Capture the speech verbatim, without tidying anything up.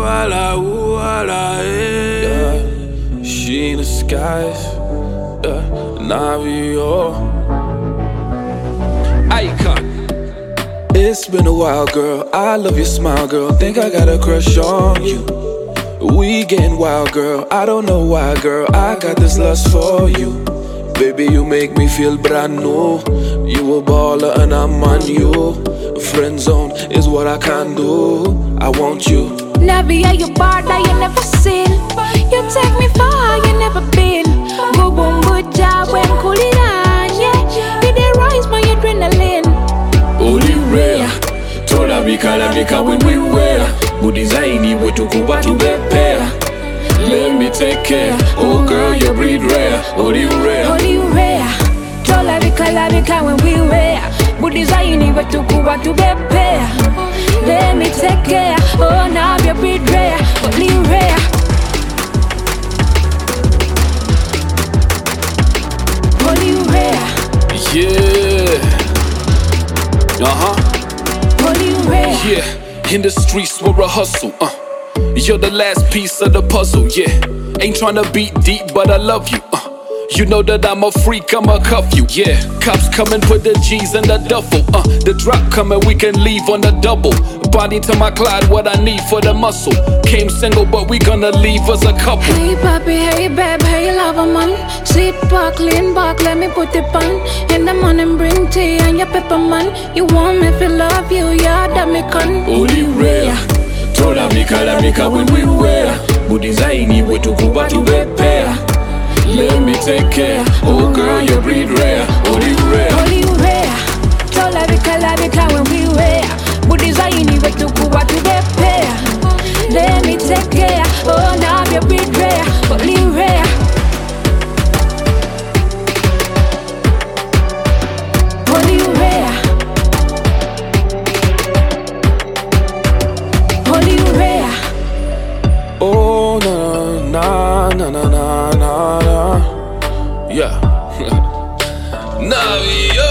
la la, ooh la la, eh. Yeah. She in the skies, yeah. Navio. Icon. It's been a while, girl. I love your smile, girl. Think I got a crush on you. We getting wild, girl. I don't know why, girl. I got this lust for you. Baby, you make me feel brand new. You a baller and I'm on you. Friend zone is what I can do. I want you. Navia, you bar that you never seen. You take me far, you never been. Go boom, good job when cool it on, yeah. You dey rise my adrenaline. Holy rare, tola bika bika when we wear. Good design, we to go back to the pair. Let me take care. Oh girl, you breed rare. Holy rare, holy rare. Tola bika bika when we wear. Good design, we to go back to the pair. Let me take care. Oh now you breed rare. Holy rare. Holy rare. Yeah. Uh-huh. Holy rare. Yeah, in the streets we're a hustle, uh you're the last piece of the puzzle, yeah. Ain't tryna beat deep, but I love you, uh you know that I'm a freak, I'ma cuff you, yeah. Cops coming, put the G's in the duffel, uh the drop coming, we can leave on the double. Body to my Clyde, what I need for the muscle. Came single, but we gonna leave as a couple. Hey papi, hey babe, hey lover man. Sit back, lean back, let me put it on. In the morning bring tea and your pepper man. You want me to love you, yeah, that me con. Holy rare, tola mika la mika when we wear. Good design, we to go back to repair. Let me take care, oh girl, you breed rare. Holy rare, holy rare. Tola mika la mika when we wear. Good design, we to go back to repair. Let me take care, oh now you breed rare. Holy rare. Holy rare. Holy rare. Oh na na na na na na na. Yeah. Navio.